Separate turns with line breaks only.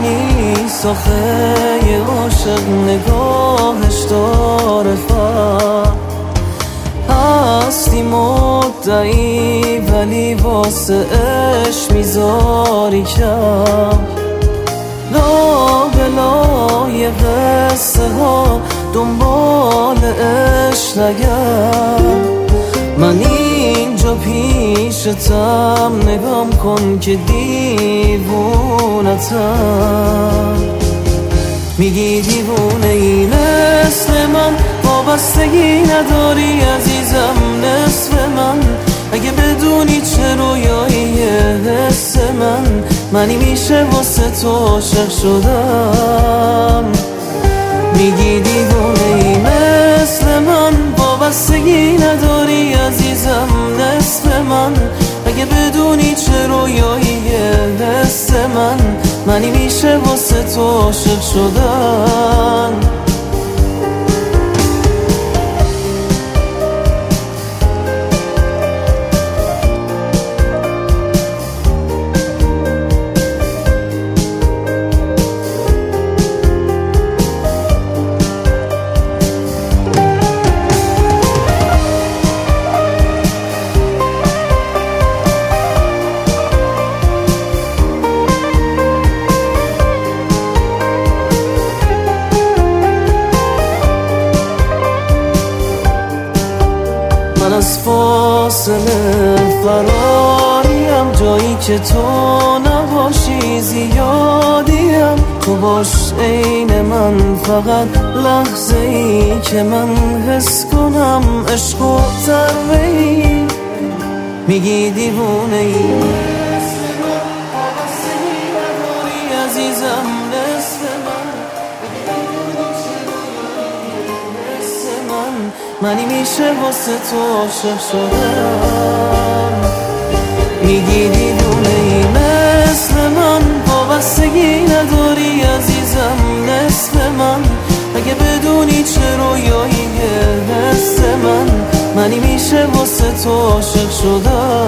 نیست آخه یه عاشق نگاهش داره فرق. هستی مدعی ولی واسه عشق میذاری کم. لا بلای قصه ها دنبال عشق نگرد. من اینجا پیشتم نگام کن که دیوونتم. میگی دیوونه ای مثل من، وابستگی نداری عزیزم نصف من. اگه بدونی چه رویاییه حس منی میشه واسه تو عاشق شدم. میگی دیوونه ای مثل من، وابستگی نداری عزیزم نصف من. اگه بدونی چه رویاییه حس منی میشه واسه تو عاشق شدم. من از فاصله فراریم، جایی که تو نباشی زیادیم. تو باش عین من، فقط لحظه ای که من حس کنم عشق و تروی. میگی دیوونه ای عزیزم نصف منی میشه واسه تو عاشق شدم. میگی دیوونه ای مثل من، وابستگی نداری عزیزم نصف من. اگه بدونی چه رویاییه حس منی میشه واسه تو عاشق شدم.